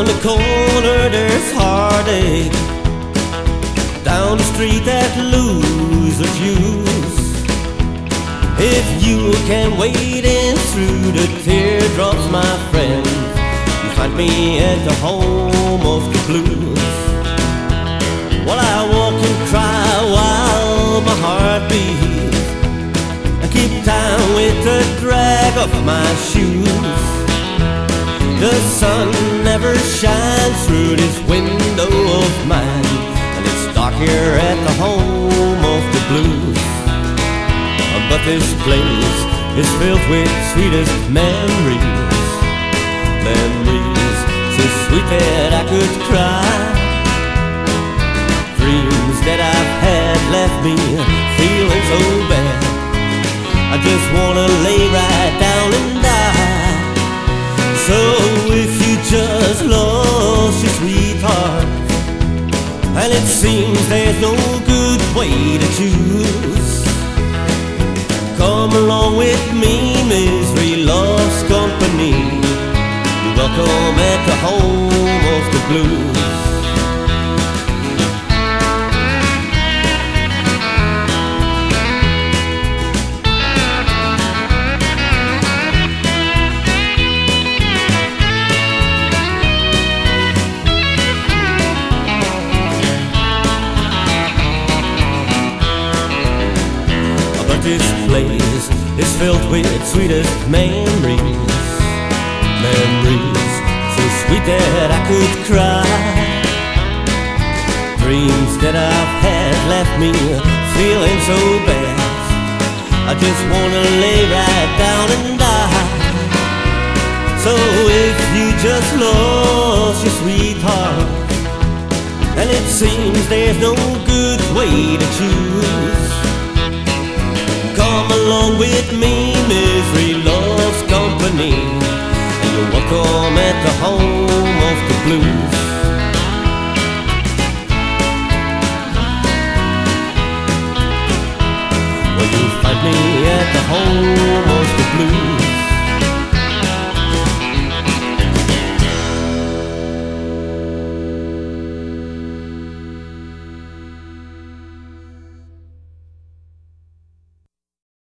the corner there's heartache, down the street that losers use. If you can wade in through the teardrops, my friend, you find me at the home of the blues. While I walk and cry while my heart beats, I keep time with the drag of my shoes. The sun never shines through this window of mine, and it's dark here at the home of the blues. But this place is filled with sweetest memories, memories so sweet that I could cry. Dreams that I've had left me feeling so bad, I just wanna lay right down and die. So if you just lost your sweetheart, and it seems there's no good way to choose, come along with me, misery loves company. You're welcome at the home of the blues. This place is filled with sweetest memories, memories so sweet that I could cry. Dreams that I've had left me feeling so bad, I just wanna lay right down and die. So if you just lost your sweetheart, and it seems there's no good way to choose, come along with me, misery loves company, and you're welcome at the home of the blues. Well, you'll find me at the home of